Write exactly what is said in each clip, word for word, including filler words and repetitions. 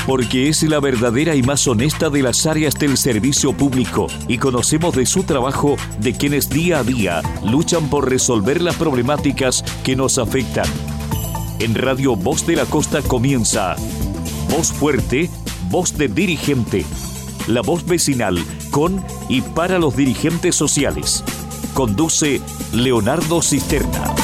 porque es la verdadera y más honesta de las áreas del servicio público y conocemos de su trabajo de quienes día a día luchan por resolver las problemáticas que nos afectan. En Radio Voz de la Costa comienza Voz Fuerte, Voz de Dirigente, la voz vecinal con y para los dirigentes sociales. Conduce Leonardo Cisterna.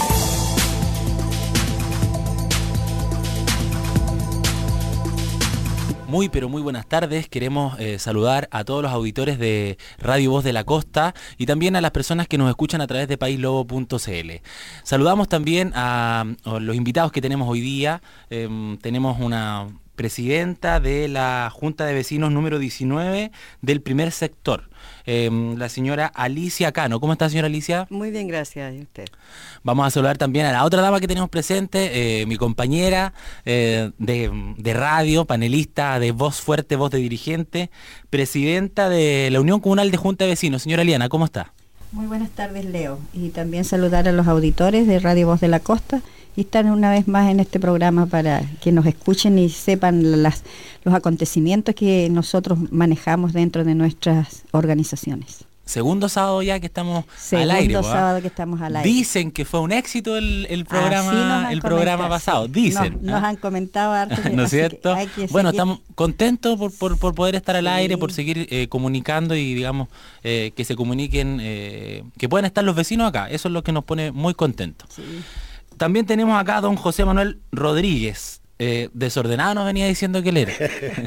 Muy, pero muy buenas tardes. Queremos eh, saludar a todos los auditores de Radio Voz de la Costa y también a las personas que nos escuchan a través de país lobo punto c l. Saludamos también a, a los invitados que tenemos hoy día. Eh, tenemos una presidenta de la Junta de Vecinos número diecinueve del primer sector, eh, la señora Alicia Cano. ¿Cómo está, señora Alicia? Muy bien, gracias. ¿Y usted? Vamos a saludar también a la otra dama que tenemos presente, eh, mi compañera eh, de, de radio, panelista de Voz Fuerte, Voz de Dirigente, presidenta de la Unión Comunal de Junta de Vecinos. Señora Eliana, ¿cómo está? Muy buenas tardes, Leo. Y también saludar a los auditores de Radio Voz de la Costa y estar una vez más en este programa para que nos escuchen y sepan las, los acontecimientos que nosotros manejamos dentro de nuestras organizaciones. Segundo sábado ya que estamos Segundo al aire. Segundo sábado que estamos al aire. Dicen que fue un éxito el, el programa el programa pasado. Sí. Dicen. Nos, nos ¿ah? han comentado harto. ¿No es cierto? Que que bueno, seguir. Estamos contentos por, por, por poder estar al Sí. aire, por seguir eh, comunicando y digamos eh, que se comuniquen, eh, que puedan estar los vecinos acá. Eso es lo que nos pone muy contentos. Sí. También tenemos acá a don José Manuel Rodríguez. Eh, desordenado nos venía diciendo que él era.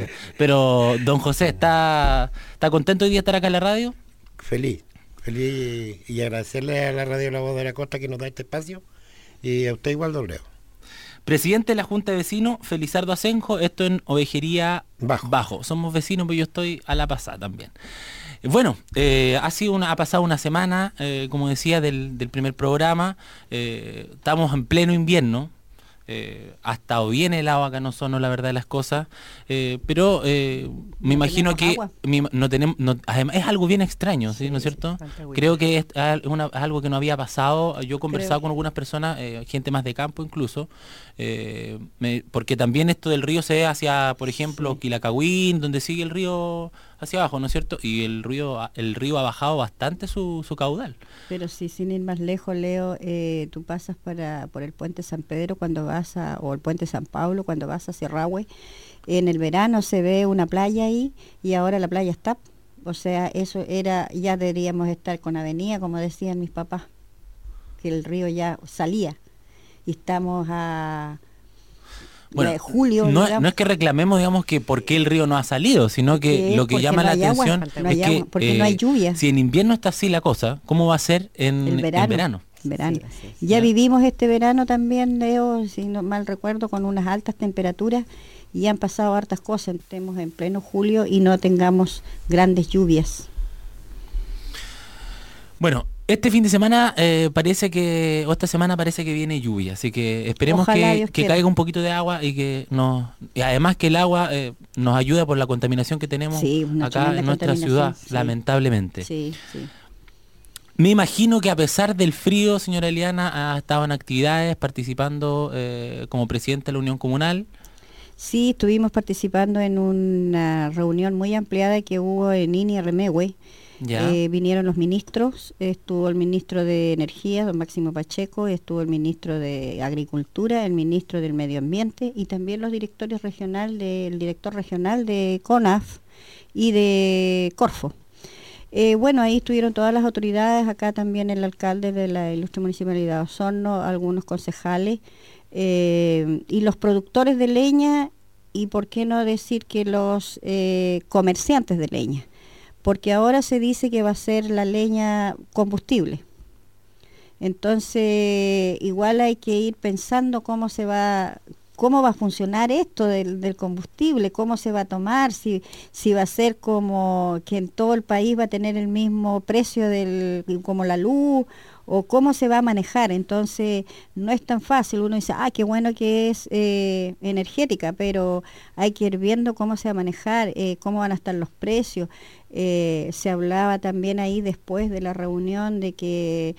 Pero don José, ¿está, ¿está contento hoy día de estar acá en la radio? Feliz. Feliz y agradecerle a la Radio La Voz de la Costa que nos da este espacio y a usted igual, don Leo. Presidente de la Junta de Vecinos, Felizardo Asenjo, esto en Ovejería Bajo. Bajo. Somos vecinos, pero yo estoy a la pasada también. Bueno, eh, ha sido una, ha pasado una semana, eh, como decía, del, del primer programa. Eh, estamos en pleno invierno. Eh, ha estado bien helado acá en Osorno, la verdad de las cosas, eh, pero eh, me no imagino que mi, no tenemos, no, además, es algo bien extraño, ¿sí? Sí, ¿no es cierto? Sí, creo que es, una, es algo que no había pasado. Yo he conversado creo con algunas personas, eh, gente más de campo incluso, eh, me, porque también esto del río se ve hacia, por ejemplo, sí. Quilacagüín, donde sigue el río hacia abajo, ¿no es cierto? Y el río el río ha bajado bastante su, su caudal. Pero sí, sin ir más lejos, Leo, eh, tú pasas para por el puente San Pedro cuando vas a, o el puente San Pablo cuando vas a Cerrahue, en el verano se ve una playa ahí y ahora la playa está, o sea, eso era, ya deberíamos estar con avenida, como decían mis papás, que el río ya salía y estamos a... Bueno, de julio, no, no es que reclamemos, digamos, que por qué el río no ha salido, sino que sí, lo que llama no la atención agua, no es que porque eh, no hay lluvia. Si en invierno está así la cosa, ¿cómo va a ser en el verano? En verano? verano. Sí, sí, ya sí. vivimos este verano también, Leo, si no mal recuerdo, con unas altas temperaturas y han pasado hartas cosas. Estemos en pleno julio y no tengamos grandes lluvias. Bueno, este fin de semana eh, parece que, o esta semana parece que viene lluvia, así que esperemos Ojalá que, Dios que quiera. caiga un poquito de agua y que nos, y además que el agua eh, nos ayuda por la contaminación que tenemos Sí, una acá tremenda en nuestra contaminación, ciudad, sí. lamentablemente. Sí, sí. Me imagino que a pesar del frío, señora Eliana, ha estado en actividades participando eh, como presidenta de la Unión Comunal. Sí, estuvimos participando en una reunión muy ampliada que hubo en Ini Remehue. Ya. Eh, vinieron los ministros, estuvo el ministro de Energía, don Máximo Pacheco, estuvo el ministro de Agricultura, el ministro del Medio Ambiente y también los directores regional, del director regional de CONAF y de Corfo. Eh, bueno, ahí estuvieron todas las autoridades, acá también el alcalde de la ilustre municipalidad de Osorno, algunos concejales eh, y los productores de leña y por qué no decir que los eh, comerciantes de leña. Porque ahora se dice que va a ser la leña combustible. Entonces, igual hay que ir pensando cómo se va, cómo va a funcionar esto del, del combustible, cómo se va a tomar, si, si va a ser como que en todo el país va a tener el mismo precio del, como la luz, o cómo se va a manejar. Entonces no es tan fácil. Uno dice, ah, qué bueno que es eh, energética, pero hay que ir viendo cómo se va a manejar, eh, cómo van a estar los precios. Eh, se hablaba también ahí después de la reunión de que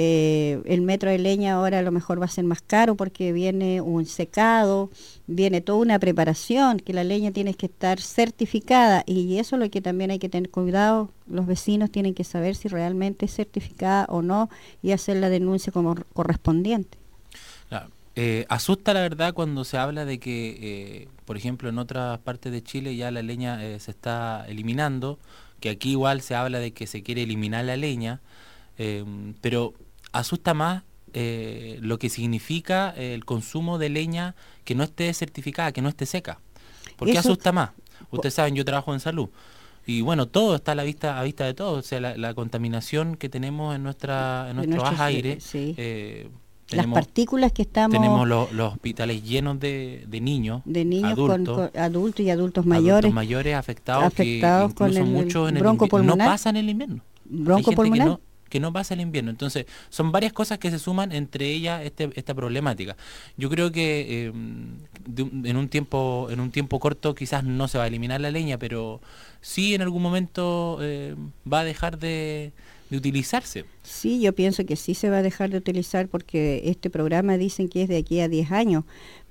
eh, el metro de leña ahora a lo mejor va a ser más caro porque viene un secado, viene toda una preparación, que la leña tiene que estar certificada, y eso es lo que también hay que tener cuidado. Los vecinos tienen que saber si realmente es certificada o no y hacer la denuncia como correspondiente. Claro. Eh, asusta la verdad cuando se habla de que, eh, por ejemplo, en otras partes de Chile ya la leña eh, se está eliminando, que aquí igual se habla de que se quiere eliminar la leña, eh, pero asusta más eh, lo que significa eh, el consumo de leña que no esté certificada, que no esté seca. ¿Por qué Eso, asusta más? Ustedes saben, yo trabajo en salud. Y bueno, todo está a la vista, a vista de todos. O sea, la, la contaminación que tenemos en nuestra en nuestro nuestros, aire. sí. Eh, Las tenemos, partículas que estamos... Tenemos los, los hospitales llenos de, de niños, de niños adultos, con, con adultos y adultos mayores. Adultos mayores afectados, afectados que incluso con el, muchos en el broncopulmonar. no pasan el invierno. Broncopulmonar. Hay gente que no, que no pasa el invierno. Entonces, son varias cosas que se suman, entre ellas este, esta problemática. Yo creo que eh, de un, en un tiempo en un tiempo corto quizás no se va a eliminar la leña, pero sí en algún momento eh, va a dejar de, de utilizarse. Sí, yo pienso que sí se va a dejar de utilizar porque este programa dicen que es de aquí a diez años,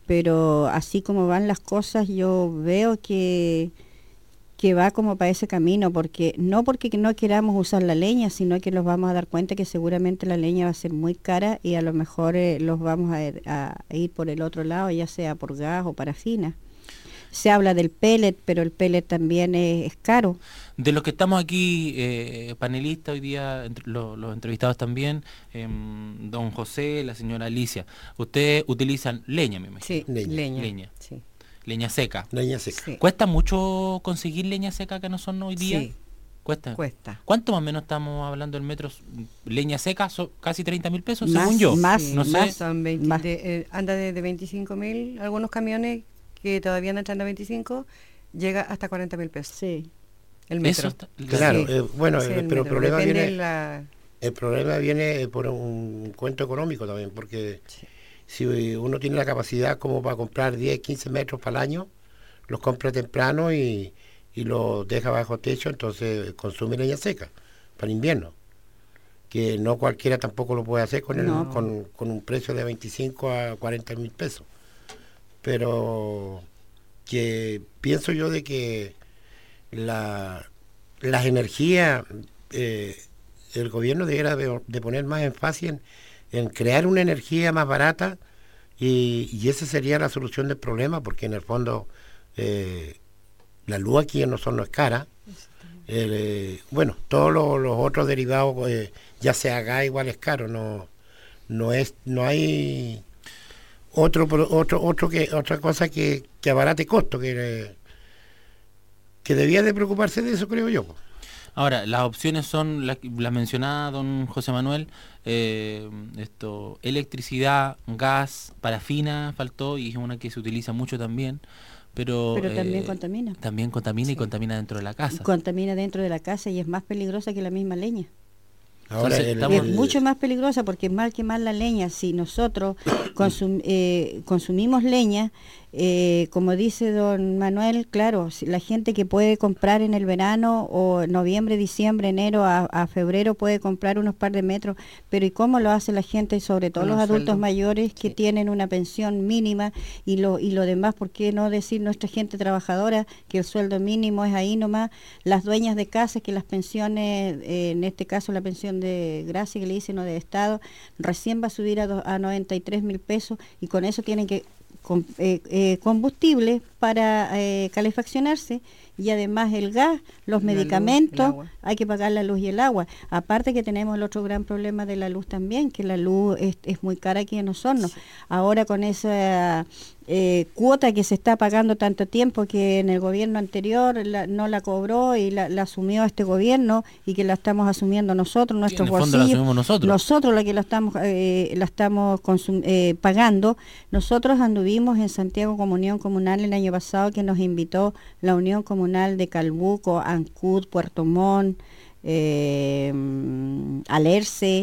pero así como van las cosas yo veo que... que va como para ese camino, porque no porque no queramos usar la leña, sino que nos vamos a dar cuenta que seguramente la leña va a ser muy cara y a lo mejor eh, los vamos a, a ir por el otro lado, ya sea por gas o parafina. Se habla del pellet, pero el pellet también es, es caro. De los que estamos aquí, eh, panelistas hoy día, entre, lo, los entrevistados también, eh, don José, la señora Alicia, ustedes utilizan leña, me imagino. Sí, leña. Leña. leña. Sí. Leña seca. Leña seca. Sí. ¿Cuesta mucho conseguir leña seca que no son hoy día? Sí. ¿Cuesta? Cuesta. ¿Cuánto más o menos estamos hablando del metro? Leña seca, so, casi treinta mil pesos, Más, según yo. más, Sí, no sé. más son veinte, más. de, eh, anda desde veinticinco mil, algunos camiones que todavía no están a veinticinco, llega hasta cuarenta mil pesos. Sí. El metro. Eso está, Claro, Sí. eh, bueno, Sí, eh, el pero el metro. problema Depende viene, la... el problema viene por un cuento económico también, porque Sí. si uno tiene la capacidad como para comprar diez, quince metros para el año, los compra temprano y, y los deja bajo techo, entonces consume leña seca para invierno, que no cualquiera tampoco lo puede hacer con, el, No. con, con un precio de veinticinco a cuarenta mil pesos. Pero que pienso yo de que la, las energías, eh, el gobierno debiera de, de poner más énfasis en, en crear una energía más barata y, y esa sería la solución del problema, porque en el fondo eh, la luz aquí en Osorno es cara. Eh, bueno, todos los, los otros derivados, eh, ya sea gas, igual es caro, no no es no hay otro otro otro que otra cosa que, que abarate costo, que eh, que debía de preocuparse de eso, creo yo. Ahora, las opciones son las la mencionada don José Manuel, eh, esto, electricidad, gas, parafina faltó y es una que se utiliza mucho también. Pero, Pero también eh, contamina. También contamina Sí. y contamina dentro de la casa. Contamina dentro de la casa y es más peligrosa que la misma leña. Ahora Entonces, el- estamos- Es el- mucho más peligrosa porque es mal quemar la leña. Si nosotros consum- eh, consumimos leña, eh, como dice don Manuel, claro, si la gente que puede comprar en el verano o noviembre, diciembre, enero a, a febrero puede comprar unos par de metros, pero ¿y cómo lo hace la gente, sobre todo Con los un adultos sueldo. mayores que Sí. tienen una pensión mínima y lo, y lo demás? ¿Por qué no decir nuestra gente trabajadora que el sueldo mínimo es ahí nomás? Las dueñas de casa que las pensiones, eh, en este caso la pensión de gracia que le dicen o de Estado, recién va a subir a, do- a noventa y tres mil pesos y con eso tienen que com- eh, eh, combustible para eh, calefaccionarse y además el gas, los La luz, medicamentos, el agua. hay que pagar la luz y el agua. Aparte que tenemos el otro gran problema de la luz también, que la luz es, es muy cara aquí en Osorno. Ahora con esa eh, cuota que se está pagando tanto tiempo que en el gobierno anterior la- no la cobró y la, la asumió este gobierno y que la estamos asumiendo nosotros, nuestros en el fondo la bolsillos. asumimos nosotros. Nosotros la que la estamos, eh, la estamos consum- eh, pagando. Nosotros anduvimos en Santiago Comunión Comunal el año pasado que nos invitó la Unión Comunal de Calbuco, Ancud, Puerto Montt, eh, Alerce,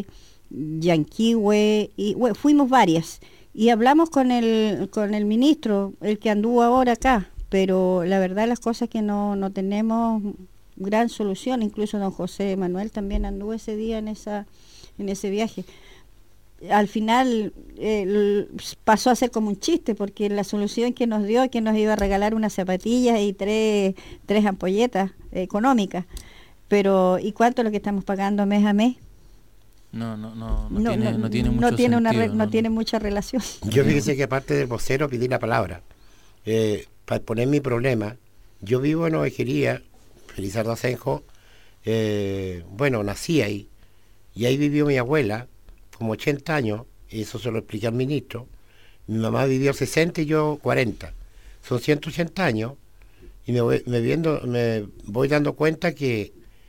Yanquihue, y bueno, fuimos varias. Y hablamos con el, con el ministro, el que anduvo ahora acá, pero la verdad las cosas que no, no tenemos gran solución. Incluso don José Manuel también anduvo ese día en esa en ese viaje. Al final eh, pasó a ser como un chiste, porque la solución que nos dio es que nos iba a regalar unas zapatillas y tres, tres ampolletas económicas. Pero ¿y cuánto es lo que estamos pagando mes a mes? No, no, no, no, No, tiene, no, no tiene no mucho tiene una sentido, re- no no. tiene mucha relación. Yo fíjese que aparte del vocero pedí la palabra. Eh, para poner mi problema, yo vivo en Ovejería, Felizardo Asenjo, eh, bueno, nací ahí, y ahí vivió mi abuela, como ochenta años, y eso se lo expliqué al ministro. Mi mamá vivió sesenta y yo cuarenta. Son ciento ochenta años, y me voy, me viendo, me voy dando cuenta que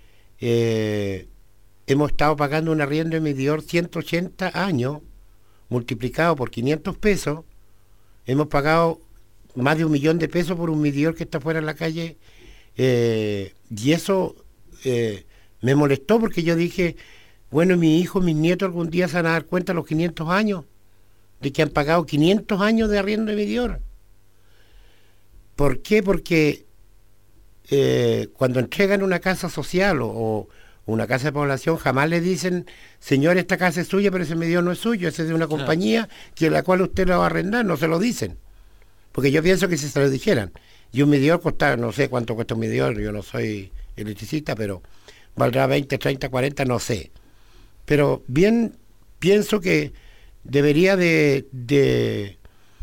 eh, hemos estado pagando un arriendo en medidor ciento ochenta años, multiplicado por quinientos pesos, hemos pagado más de un millón de pesos por un medidor que está fuera en la calle, eh, y eso eh, me molestó porque yo dije, bueno, mi hijo, mis nietos algún día se van a dar cuenta a los quinientos años, de que han pagado quinientos años de arriendo de medidor. ¿Por qué? Porque eh, cuando entregan una casa social o, o una casa de población, jamás le dicen, señor, esta casa es suya, pero ese medidor no es suyo, ese es de una Claro. compañía que la cual usted la va a arrendar, no se lo dicen. Porque yo pienso que si se lo dijeran, y un medidor costaba, no sé cuánto cuesta un medidor, yo no soy electricista, pero valdrá veinte, treinta, cuarenta, no sé. Pero bien pienso que debería de, de,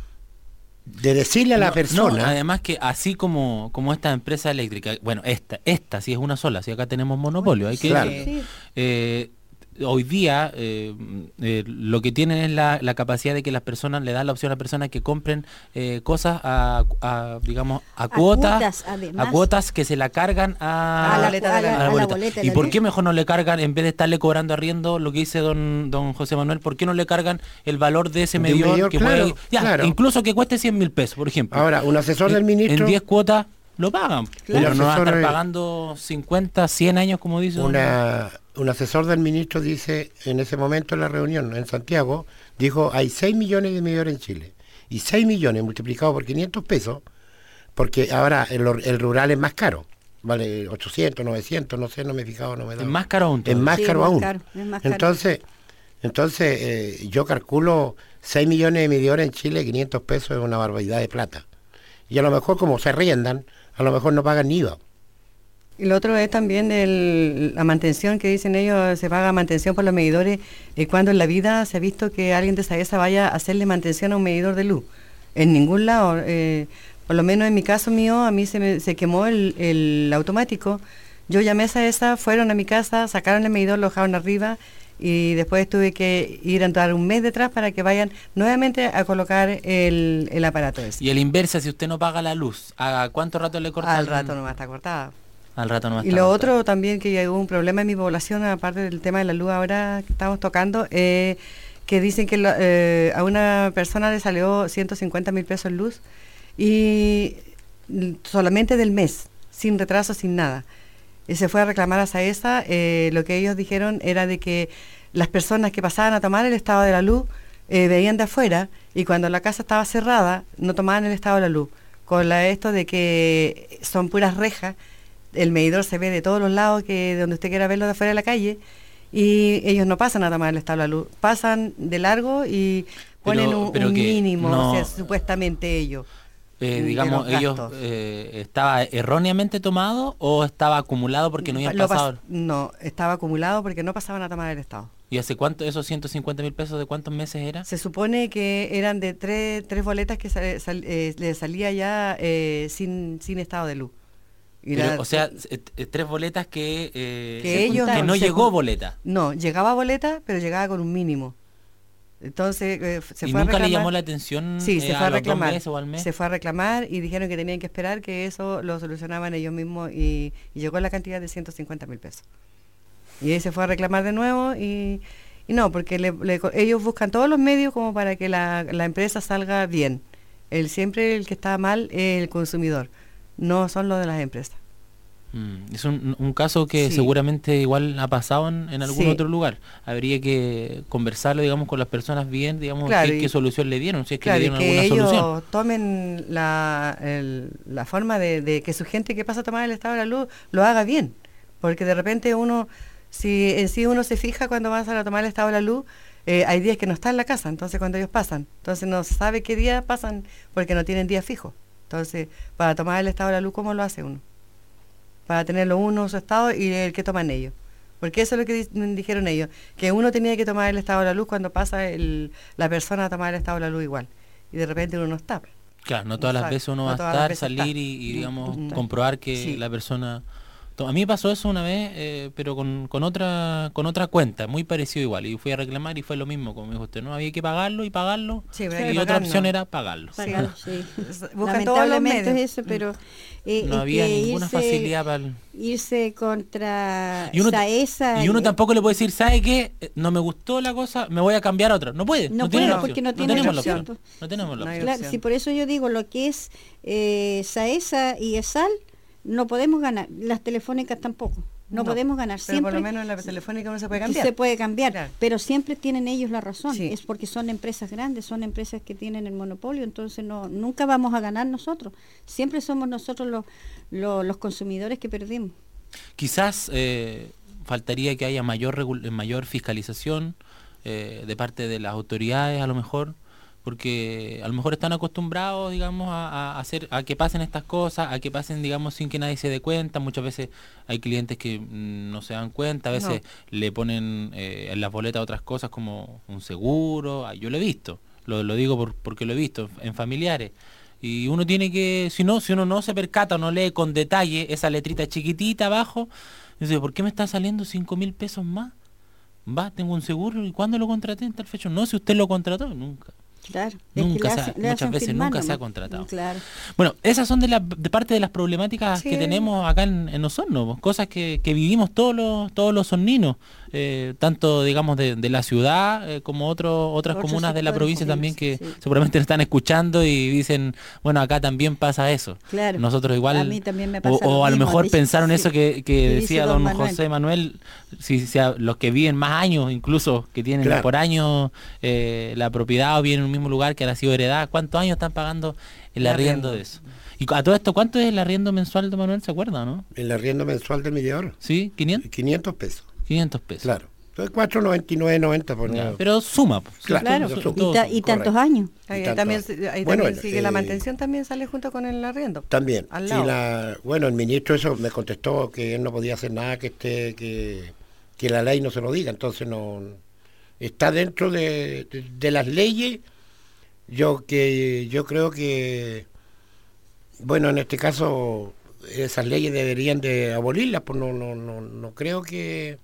de decirle a la No, persona... no, además que así como, como esta empresa eléctrica, bueno, esta, esta sí es una sola, si acá tenemos monopolio, hay que Claro. Sí. eh, hoy día eh, eh, lo que tienen es la, la capacidad de que las personas, le dan la opción a las personas que compren eh, cosas a, a, digamos, a, A cuotas, cuotas, además. a cuotas que se la cargan a, A la- boleta de la- a la- a la a la boleta. boleta de ¿Y la por luz. qué mejor no le cargan, en vez de estarle cobrando arriendo, lo que dice don don José Manuel, por qué no le cargan el valor de ese De un medidor, medidor, que claro, puede, ya, claro. incluso que cueste cien mil pesos, por ejemplo? Ahora, un asesor En- del ministro... En diez cuotas lo pagan, Claro. pero no van a Un estar asesor, eh, pagando cincuenta, cien años, como dice. don- Una, un asesor del ministro dice, en ese momento en la reunión en Santiago, dijo, hay seis millones de medidores en Chile. Y seis millones multiplicado por quinientos pesos, porque ahora el, or- el rural es más caro. Vale ochocientos, novecientos, no sé, no me he fijado, no me he Es dado. más caro aún. Es todavía. más Sí, caro es más aún. caro, es más caro. Entonces, entonces eh, yo calculo seis millones de medidores en Chile, quinientos pesos es una barbaridad de plata. Y a lo mejor como se arriendan, a lo mejor no pagan ni I V A. Y lo otro es también el- la mantención que dicen ellos, se paga mantención por los medidores, eh, cuando en la vida se ha visto que alguien de Saesa vaya a hacerle mantención a un medidor de luz. En ningún lado, eh, por lo menos en mi caso mío, a mí se, me, se quemó el, el automático. Yo llamé a Saesa, fueron a mi casa, sacaron el medidor, lo dejaron arriba y después tuve que ir a entrar un mes detrás para que vayan nuevamente a colocar el, el aparato ese. Y el inversa, si usted no paga la luz, ¿a cuánto rato le corta? Al el- rato nomás está cortada. Al rato no va a Y estar lo cortado. otro también que hubo un problema en mi población, aparte del tema de la luz ahora que estamos tocando, eh, que dicen que lo- eh, a una persona le salió ciento cincuenta mil pesos en luz y l- solamente del mes, sin retraso, sin nada. Y se fue a reclamar a Saesa, eh, lo que ellos dijeron era de que las personas que pasaban a tomar el estado de la luz eh, veían de afuera y cuando la casa estaba cerrada no tomaban el estado de la luz. Con la, esto de que son puras rejas, el medidor se ve de todos los lados, que donde usted quiera verlo de afuera de la calle, y ellos no pasan a tomar el estado de la luz, pasan de largo y ponen Pero- un, pero un que mínimo, no- o sea, supuestamente ellos. Eh, de digamos, los ellos gastos. eh, ¿estaba erróneamente tomado o estaba acumulado porque no habían Lo pas- pasado? No, estaba acumulado porque no pasaban a tomar el estado. ¿Y hace cuánto, esos ciento cincuenta mil pesos, de cuántos meses era? Se supone que eran de tres, tres boletas que sal- sal- eh, le salía ya eh, sin, sin estado de luz. Y Pero, la- o sea, eh, eh, tres boletas que, eh, Que se ellos juntaron, que no se llegó jun- boleta. No, llegaba boleta, pero llegaba con un mínimo. Entonces eh, f- se ¿Y fue a nunca le reclamar. llamó la atención Sí, eh, se a fue a los dos reclamar. meses o al mes? Se fue a reclamar y dijeron que tenían que esperar que eso lo solucionaban ellos mismos y, y llegó la cantidad de ciento cincuenta mil pesos. Y ahí se fue a reclamar de nuevo y, y no, porque le- le- ellos buscan todos los medios como para que la, la empresa salga bien. El, siempre el que está mal es el consumidor, no son los de las empresas. Mm, es un, un caso que Sí. seguramente igual ha pasado en, en algún Sí. otro lugar. Habría que conversarlo, digamos, con las personas bien, digamos, Claro, qué, y- qué solución le dieron, si es que Claro, le y dieron que alguna ellos solución. tomen la, el- la forma de, de que su gente que pasa a tomar el estado de la luz lo haga bien. Porque de repente uno, si en sí uno se fija cuando vas a tomar el estado de la luz, eh, hay días que no está en la casa, entonces cuando ellos pasan. Entonces no sabe qué día pasan porque no tienen día fijo. Entonces, para tomar el estado de la luz, ¿cómo lo hace uno? Para tenerlo uno su estado y el que toman ellos. Porque eso es lo que di- dijeron ellos, que uno tenía que tomar el estado de la luz cuando pasa el, la persona a tomar el estado de la luz igual. Y de repente uno no está. Claro, no todas las Exacto, veces uno no va a todas las estar, veces salir está. y, y, digamos, Mm. comprobar que Sí. la persona... to- A mí me pasó eso una vez, eh, pero con, con otra con otra cuenta, muy parecido igual. Y fui a reclamar y fue lo mismo, como dijo usted, ¿no? Había que pagarlo y pagarlo. Sí, pero hay y que otra pagar, opción no. era pagarlo. Pagar, sí. Buscan todos los Lamentablemente medios. es eso, pero eh, No es había que ninguna irse, facilidad para el... irse contra Y uno, ta- Saesa y uno eh, tampoco le puede decir, ¿sabe qué? Eh, No me gustó la cosa, me voy a cambiar a otra. No puede, no, No tiene puede, la porque opción. no tiene tenemos la la opción. opción. No tenemos la No hay opción. Claro, opción. sí, por eso yo digo, lo que es eh, Saesa y ESAL, no podemos ganar, las telefónicas tampoco, no, No, podemos ganar. Pero Siempre por lo menos en la telefónica no se puede que cambiar. se puede cambiar, Claro. pero siempre tienen ellos la razón, Sí. es porque son empresas grandes, son empresas que tienen el monopolio, entonces no nunca vamos a ganar nosotros, siempre somos nosotros los, los, los consumidores que perdimos. Quizás eh, faltaría que haya mayor regul- mayor fiscalización eh, de parte de las autoridades, a lo mejor, porque a lo mejor están acostumbrados, digamos, a, a hacer a que pasen estas cosas, a que pasen, digamos, sin que nadie se dé cuenta. Muchas veces hay clientes que mm, no se dan cuenta, a veces le ponen eh, en las boletas otras cosas como un seguro. Ah, yo lo he visto, lo, lo digo por, porque lo he visto en familiares. Y uno tiene que, si no, si uno no se percata o no lee con detalle esa letrita chiquitita abajo, dice, ¿por qué me está saliendo cinco mil pesos más? Va, tengo un seguro, ¿y cuándo lo contraté en tal fecha? No, si usted lo contrató, nunca. Claro, Nunca le se ha- hacen- le muchas hacen veces firmar nunca se ha nomás. contratado. Claro. Bueno, esas son de, la, de parte de las problemáticas Sí. que tenemos acá en, en Osorno, pues, cosas que, que vivimos todos los todos los osorninos, eh, tanto digamos de, de la ciudad eh, como otro, otras Otros comunas de la sectores, provincia sí, también que sí. seguramente nos están escuchando y dicen, bueno, acá también pasa eso. Claro. Nosotros igual, A mí también me o, pasa o lo a lo mismo, mejor dice- pensaron sí, eso que, que que dice decía don don Manuel. José Manuel, si, si a- los que viven más años, incluso que tienen Claro. por años eh, la propiedad o viven en un mismo lugar que ha sido heredada, ¿cuántos años están pagando el El arriendo arriendo. de eso? Y a todo esto, ¿cuánto es el arriendo mensual de Manuel? ¿Se acuerda, no? El arriendo mensual del medidor, ¿Sí? ¿quinientos? quinientos pesos. quinientos pesos. Claro. Entonces cuatro noventa y nueve noventa por Ya, nada. pero suma. Pues, Claro, Claro, eso y, suma. todo ta- suma, y tantos correcto. años. Ahí, Y tanto- también, ahí Bueno, también sigue la eh, mantención, también sale junto con el arriendo. También. Al Y lado. la, bueno, el ministro eso me contestó que él no podía hacer nada que esté que, que la ley no se lo diga, entonces no está dentro de, de, de las leyes. Yo que yo creo que bueno, en este caso esas leyes deberían de abolirlas, pues no no no no creo que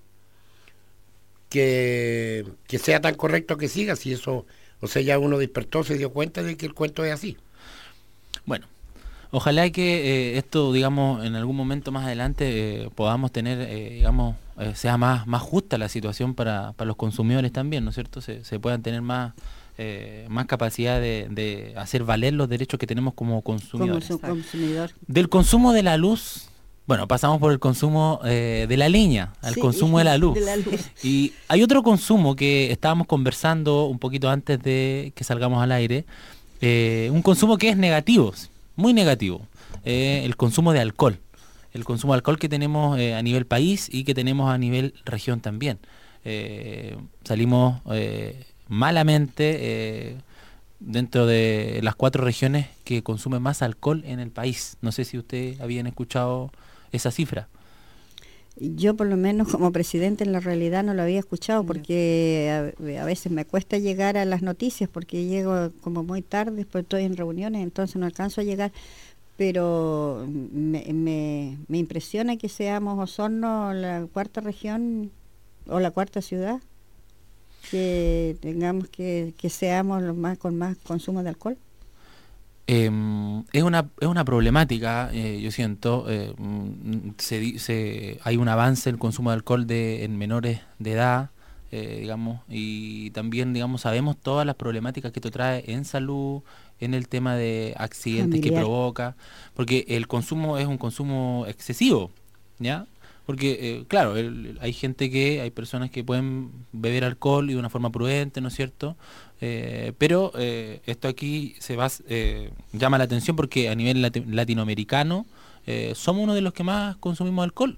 que que sea tan correcto que siga, si eso, o sea, ya uno despertó, se dio cuenta de que el cuento es así. Bueno, ojalá que eh, esto, digamos, en algún momento más adelante eh, podamos tener, eh, digamos, eh, sea más más justa la situación para, para los consumidores también, ¿no es cierto? Se, se puedan tener más eh, más capacidad de, de hacer valer los derechos que tenemos como Como consumidores. su consumidor. Del consumo de la luz, bueno, pasamos por el consumo eh, de la leña, al Sí, consumo de la luz. de la luz. Y hay otro consumo que estábamos conversando un poquito antes de que salgamos al aire, eh, un consumo que es negativo, muy negativo, eh, el consumo de alcohol. El consumo de alcohol que tenemos eh, a nivel país y que tenemos a nivel región también. Eh, salimos eh, malamente eh, dentro de las cuatro regiones que consumen más alcohol en el país. No sé si ustedes habían escuchado esa cifra. Yo por lo menos como presidente en la realidad no lo había escuchado porque a, a veces me cuesta llegar a las noticias porque llego como muy tarde, después estoy en reuniones, entonces no alcanzo a llegar, pero me, me, me impresiona que seamos Osorno la cuarta región o la cuarta ciudad, que tengamos que, que seamos los más con más consumo de alcohol. Eh, es una es una problemática, eh, yo siento, eh, mm, se, di- se, hay un avance en el consumo de alcohol de, en menores de edad, eh, digamos, y también, digamos, sabemos todas las problemáticas que esto trae en salud, en el tema de accidentes que Familiar. provoca, porque el consumo es un consumo excesivo, ¿ya? Porque, eh, claro, el, hay gente que, hay personas que pueden beber alcohol y de una forma prudente, ¿no es cierto? Eh, pero eh, esto aquí se va, eh, llama la atención porque a nivel lati- latinoamericano eh, somos uno de los que más consumimos alcohol.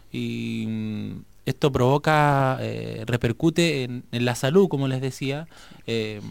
Y mm, esto provoca, eh, repercute en, en la salud, como les decía, eh,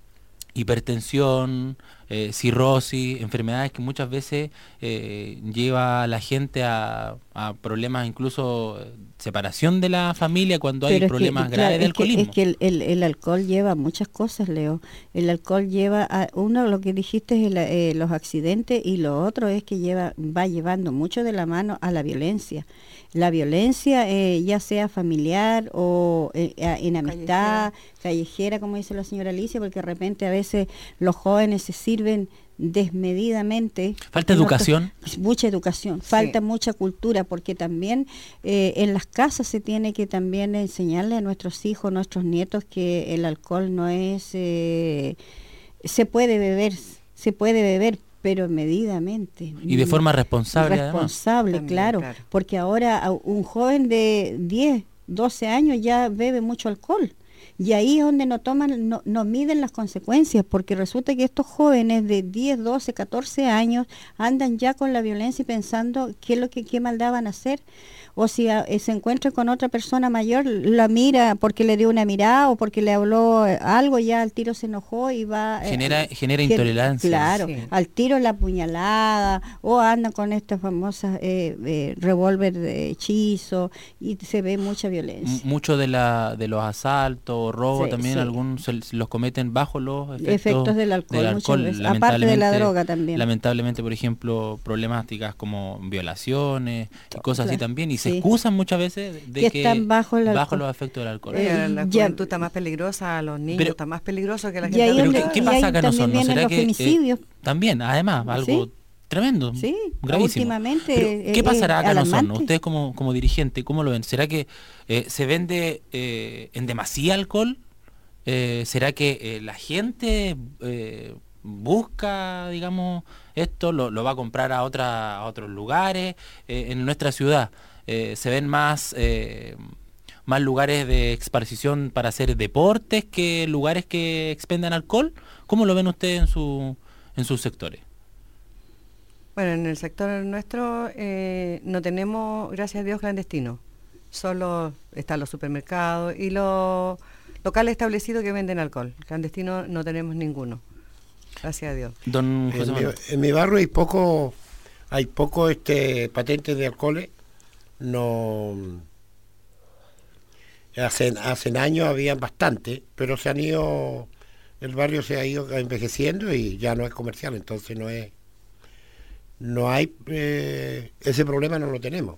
hipertensión, eh, cirrosis, enfermedades que muchas veces eh, lleva a la gente a, a problemas, incluso eh, separación de la familia cuando hay Pero es problemas que, graves claro, de es que- alcoholismo. Es que, el, el- el alcohol lleva muchas cosas, Leo. El alcohol lleva, a, uno lo que dijiste es el, eh, los accidentes y lo otro es que lleva va llevando mucho de la mano a la violencia. La violencia, eh, ya sea familiar o eh, a- en amistad, callejera, como dice la señora Alicia, porque de repente a veces los jóvenes se sirven desmedidamente. Falta No, educación. mucha educación, Sí. falta mucha cultura, porque también eh, en las casas se tiene que también enseñarle a nuestros hijos, nuestros nietos, que el alcohol no es, eh, se puede beber, se puede beber, pero medidamente. Y de forma responsable, además. Responsable, También, claro, claro. porque ahora a- un joven de diez, doce años ya bebe mucho alcohol. Y ahí es donde no toman, no, no miden las consecuencias, porque resulta que estos jóvenes de diez, doce, catorce años andan ya con la violencia y pensando qué es lo que qué maldad van a hacer. O si a- eh, se encuentra con otra persona mayor, la mira porque le dio una mirada o porque le habló eh, algo, ya al tiro se enojó y va... eh, Genera, genera gen- intolerancia. Claro, Sí. al tiro la puñalada, o andan con estas famosas eh, eh, revólver de hechizo, y se ve mucha violencia. M- Mucho de la de los asaltos, robos, Sí, también sí. algunos se- se los cometen bajo los efectos, Efectos del alcohol, muchas veces, aparte de la lamentablemente- droga también. Lamentablemente, por ejemplo, problemáticas como violaciones y cosas así Claro, también, y se sí. excusan muchas veces de Que que, están bajo el bajo alcohol. los efectos del alcohol. Eh, Eh, la ya- juventud está más peligrosa, los niños Pero- están más peligrosos que la Y gente ahí Pero adulta. donde- ¿qué, qué y ahí pasa acá, no también son? ¿No vienen será los que eh, femicidios. también, además, algo Sí. tremendo, Sí, gravísimo? últimamente, Pero, eh, ¿qué eh, pasará acá, no son? alarmante. Ustedes como, como dirigente, ¿cómo lo ven? ¿Será que eh, se vende eh, en demasía alcohol? Eh, ¿Será que eh, la gente eh, busca, digamos, esto, lo, lo va a comprar a, otra, a otros lugares? Eh, en nuestra ciudad eh, se ven más, eh, más lugares de esparcición para hacer deportes que lugares que expendan alcohol. ¿Cómo lo ven ustedes en, su, en sus sectores? Bueno, en el sector nuestro eh, no tenemos, gracias a Dios, clandestinos. Solo están los supermercados y los locales establecidos que venden alcohol. Clandestinos no tenemos ninguno. Gracias a Dios. Don José En mi, Manuel. en mi barrio hay poco, hay poco este patentes de alcoholes. No, hace, hace años habían bastante, pero se han ido, el barrio se ha ido envejeciendo y ya no es comercial, entonces no es, no hay eh, ese problema, no lo tenemos.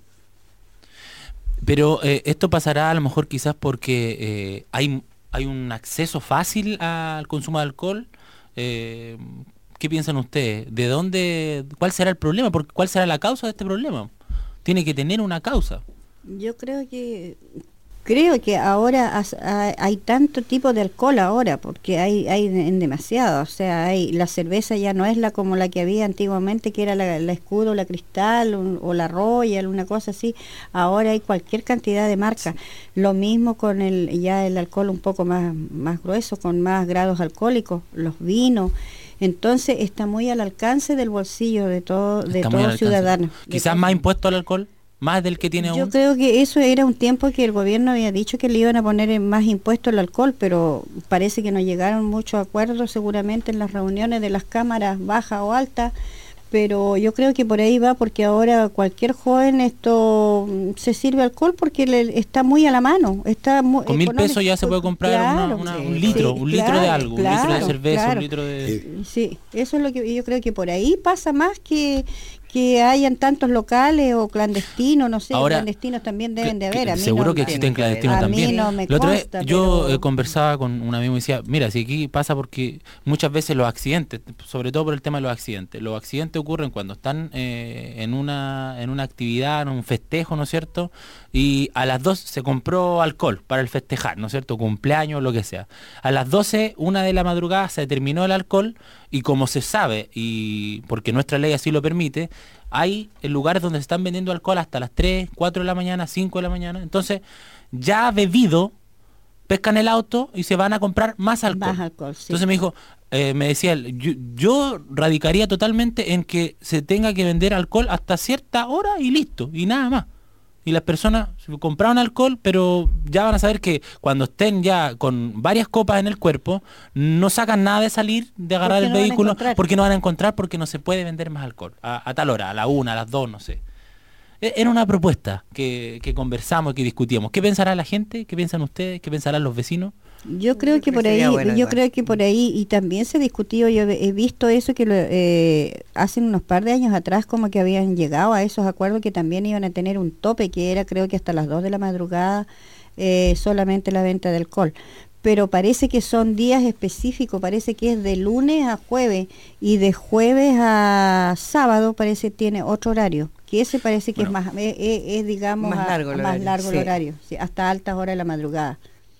Pero eh, esto pasará a lo mejor quizás porque eh, hay, hay un acceso fácil al consumo de alcohol. Eh, ¿Qué piensan ustedes? ¿De dónde, cuál será el problema? Porque, ¿cuál será la causa de este problema? Tiene que tener una causa. Yo creo que creo que ahora has- ha- hay tanto tipo de alcohol ahora, porque hay hay en demasiado, o sea, hay la cerveza ya no es la como la que había antiguamente, que era la, la Escudo, la Cristal un- o la Royal, una cosa así. Ahora hay cualquier cantidad de marcas. Lo mismo con el ya el alcohol un poco más más grueso, con más grados alcohólicos, los vinos. Entonces está muy al alcance del bolsillo de todo de Está muy al todo alcance. ciudadano. de Quizás todo- más impuesto al alcohol, más del que tiene Yo aún. creo que eso era un tiempo que el gobierno había dicho que le iban a poner en más impuestos al alcohol, pero parece que no llegaron muchos acuerdos seguramente en las reuniones de las cámaras bajas o altas, pero yo creo que por ahí va, porque ahora cualquier joven esto mm, se sirve alcohol porque le, está muy a la mano. Está mu- Con mil económico. pesos ya se puede comprar una- Claro, una- sí, un litro, sí, un litro de claro, algo, un litro de claro, cerveza, claro. un litro de... Sí. Sí, eso es lo que yo creo que por ahí pasa más que que hayan tantos locales o clandestinos, no sé, Ahora, clandestinos también deben de que- haber. A mí seguro no- que existen clandestinos a también. mí no me La otra vez consta, yo pero- eh, conversaba con un amigo y decía, mira, si aquí pasa porque muchas veces los accidentes, sobre todo por el tema de los accidentes, los accidentes ocurren cuando están eh, en una en una actividad, en un festejo, ¿no es cierto? Y a las dos se compró alcohol para el festejar, ¿no es cierto? Cumpleaños, lo que sea. A las doce, una de la madrugada, se terminó el alcohol Y como se sabe, y porque nuestra ley así lo permite, hay lugares donde se están vendiendo alcohol hasta las tres, cuatro de la mañana, cinco de la mañana. Entonces, ya bebido, pescan el auto y se van a comprar más alcohol. Más alcohol, sí. Entonces me dijo, eh, me decía, él, yo, yo radicaría totalmente en que se tenga que vender alcohol hasta cierta hora y listo, y nada más. Y las personas compraron alcohol, pero ya van a saber que cuando estén ya con varias copas en el cuerpo, no sacan nada de salir, de agarrar el vehículo, porque no van a encontrar, porque no se puede vender más alcohol. A, a tal hora, a la una, a las dos, no sé. Era una propuesta que, que conversamos, que discutíamos. ¿Qué pensará la gente? ¿Qué piensan ustedes? ¿Qué pensarán los vecinos? Yo creo yo que por ahí, bueno, yo igual. creo que por ahí, y también se discutió, yo he visto eso que lo, eh, hace unos par de años atrás como que habían llegado a esos acuerdos que también iban a tener un tope, que era creo que hasta las dos de la madrugada eh, solamente la venta de alcohol. Pero parece que son días específicos, parece que es de lunes a jueves, y de jueves a sábado parece que tiene otro horario, que ese parece que bueno, es más, es, es, es digamos, más largo, a, el, más horario. largo Sí. el horario, sí, hasta altas horas de la madrugada.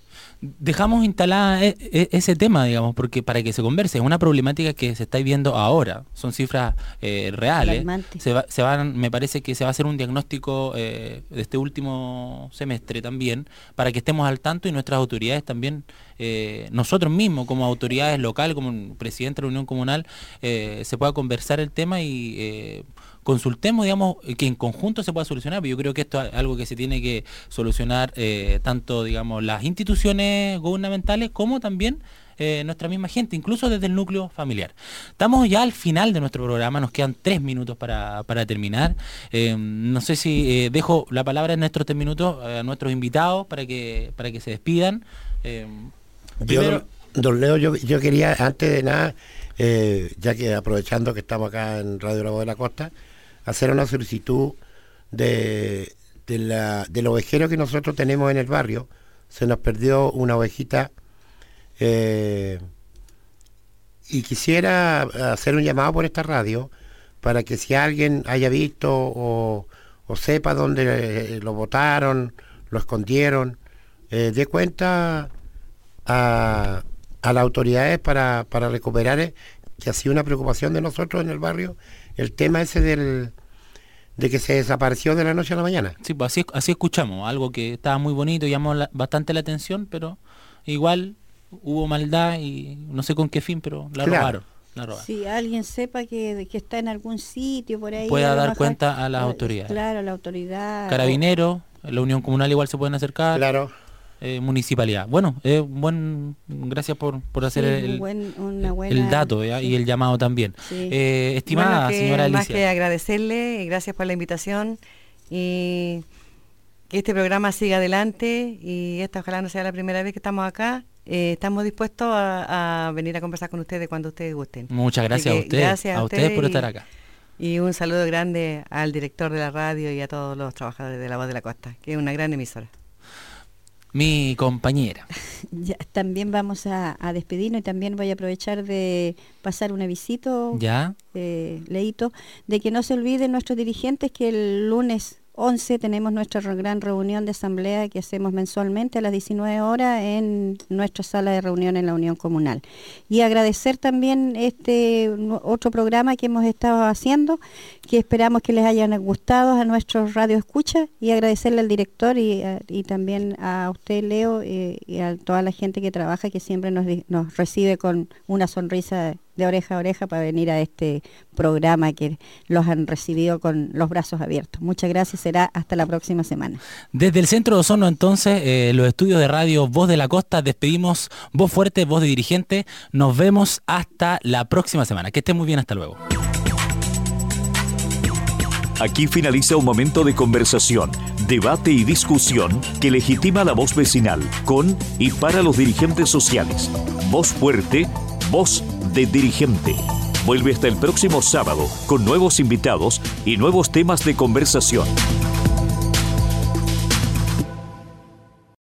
Dejamos instalada e- e- ese tema, digamos, porque para que se converse, es una problemática que se está viendo ahora, son cifras eh, reales. Se, va, se van, me parece que se va a hacer un diagnóstico eh, de este último semestre también, para que estemos al tanto y nuestras autoridades también, eh, nosotros mismos como autoridades locales, como presidente de la Unión Comunal, eh, se pueda conversar el tema y eh, consultemos, digamos, que en conjunto se pueda solucionar. Pero yo creo que esto es algo que se tiene que solucionar eh, tanto, digamos, las instituciones gubernamentales como también eh, nuestra misma gente, incluso desde el núcleo familiar. Estamos ya al final de nuestro programa, nos quedan tres minutos para, para terminar. Eh, no sé si eh, dejo la palabra en estos tres minutos a nuestros invitados para que para que se despidan. Eh, primero... Yo, don Leo, yo, yo quería, antes de nada, eh, ya que aprovechando que estamos acá en Radio La Voz de la Costa, hacer una solicitud de, de, la, del ovejero que nosotros tenemos en el barrio. Se nos perdió una ovejita eh, y quisiera hacer un llamado por esta radio para que si alguien haya visto o, o sepa dónde lo botaron, lo escondieron, eh, dé cuenta a, a las autoridades para, para recuperar, que ha sido una preocupación de nosotros en el barrio, el tema ese del de que se desapareció de la noche a la mañana. Sí, pues así, así escuchamos, algo que estaba muy bonito, llamó la, bastante la atención, pero igual hubo maldad y no sé con qué fin, pero la claro. robaron. La robaron. Si alguien sepa que, que está en algún sitio por ahí, pueda dar cuenta a las autoridades. Claro, la autoridad. Carabineros, la Unión Comunal igual se pueden acercar. Claro. Eh, municipalidad. Bueno, eh, buen, gracias por, por hacer sí, el, buen, una buena, el dato ¿ya? Sí. Y el llamado también. Sí. Eh, estimada bueno, que señora Alicia. Más que agradecerle, gracias por la invitación y que este programa siga adelante y esta ojalá no sea la primera vez que estamos acá. Eh, estamos dispuestos a, a venir a conversar con ustedes cuando ustedes gusten. Muchas gracias a ustedes, gracias a, a ustedes por estar acá. Y un saludo grande al director de la radio y a todos los trabajadores de La Voz de la Costa, que es una gran emisora. Mi compañera. Ya, también vamos a, a despedirnos y también voy a aprovechar de pasar un avisito, ¿ya? Eh, Leito, de que no se olviden nuestros dirigentes que el lunes once tenemos nuestra gran reunión de asamblea que hacemos mensualmente a las diecinueve horas en nuestra sala de reunión en la Unión Comunal. Y agradecer también este otro programa que hemos estado haciendo, que esperamos que les hayan gustado a nuestros radio escucha, y agradecerle al director y, a, y también a usted, Leo, eh, y a toda la gente que trabaja, que siempre nos, nos recibe con una sonrisa de oreja a oreja para venir a este programa que los han recibido con los brazos abiertos. Muchas gracias, será hasta la próxima semana. Desde el Centro de Osorno, entonces, eh, los estudios de radio Voz de la Costa, despedimos Voz Fuerte, Voz de Dirigente. Nos vemos hasta la próxima semana. Que estén muy bien, hasta luego. Aquí finaliza un momento de conversación, debate y discusión que legitima la voz vecinal con y para los dirigentes sociales. Voz Fuerte, Voz de Dirigente. Vuelve hasta el próximo sábado con nuevos invitados y nuevos temas de conversación.